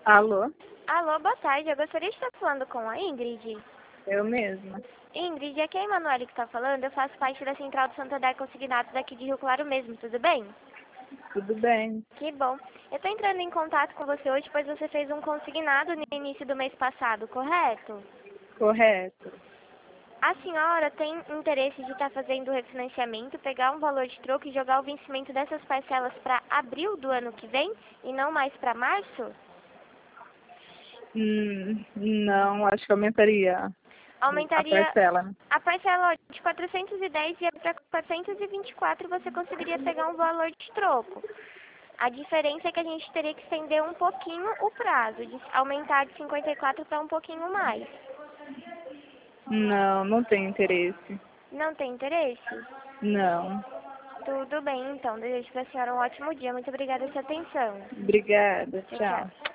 Alô? Alô, boa tarde. Eu gostaria de estar falando com a Ingrid. Eu mesma. Ingrid, aqui é a Emanuele que está falando. Eu faço parte da Central do Santander Consignados daqui de Rio Claro mesmo, tudo bem? Tudo bem? Que bom. Eu estou entrando em contato com você hoje, pois você fez um consignado no início do mês passado, correto? Correto. A senhora tem interesse de estar fazendo o refinanciamento, pegar um valor de troco e jogar o vencimento dessas parcelas para abril do ano que vem e não mais para março? Não, acho que aumentaria a Aumentaria parcela, né? a parcela de 410 e para 424 você conseguiria pegar um valor de troco. A diferença é que a gente teria que estender um pouquinho o prazo, de aumentar de 54 para um pouquinho mais. Não tenho interesse. Não tem interesse? Não. Tudo bem, então. Desejo para a senhora um ótimo dia. Muito obrigada pela sua atenção. Obrigada, Tchau, tchau. tchau.